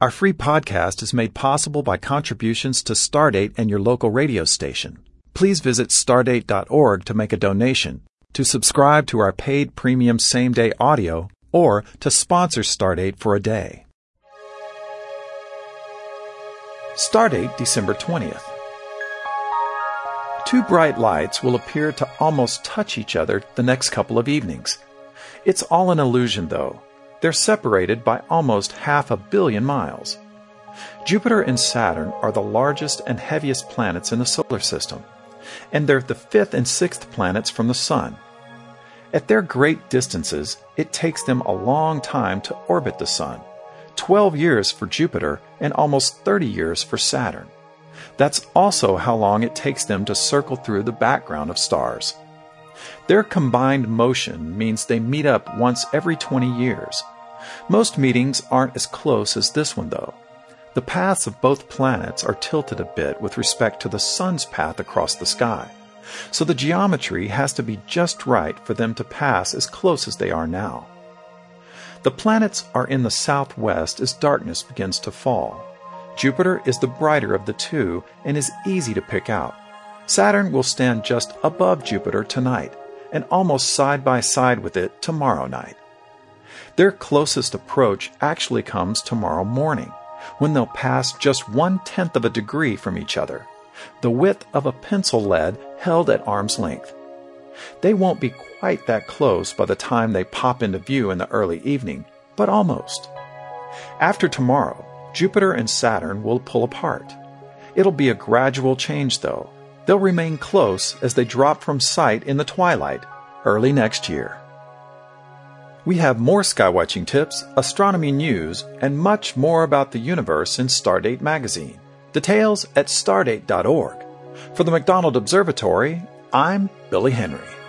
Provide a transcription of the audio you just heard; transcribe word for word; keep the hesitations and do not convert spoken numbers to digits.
Our free podcast is made possible by contributions to Stardate and your local radio station. Please visit stardate dot org to make a donation, to subscribe to our paid premium same-day audio, or to sponsor Stardate for a day. Stardate, December twentieth. Two bright lights will appear to almost touch each other the next couple of evenings. It's all an illusion, though. They're separated by almost half a billion miles. Jupiter and Saturn are the largest and heaviest planets in the solar system, and they're the fifth and sixth planets from the Sun. At their great distances, it takes them a long time to orbit the Sun, twelve years for Jupiter and almost thirty years for Saturn. That's also how long it takes them to circle through the background of stars. Their combined motion means they meet up once every twenty years. Most meetings aren't as close as this one, though. The paths of both planets are tilted a bit with respect to the Sun's path across the sky, so the geometry has to be just right for them to pass as close as they are now. The planets are in the southwest as darkness begins to fall. Jupiter is the brighter of the two and is easy to pick out. Saturn will stand just above Jupiter tonight and almost side by side with it tomorrow night. Their closest approach actually comes tomorrow morning, when they'll pass just one-tenth of a degree from each other, the width of a pencil lead held at arm's length. They won't be quite that close by the time they pop into view in the early evening, but almost. After tomorrow, Jupiter and Saturn will pull apart. It'll be a gradual change, though. They'll remain close as they drop from sight in the twilight early next year. We have more skywatching tips, astronomy news, and much more about the universe in Stardate magazine. Details at stardate dot org. For the McDonald Observatory, I'm Billy Henry.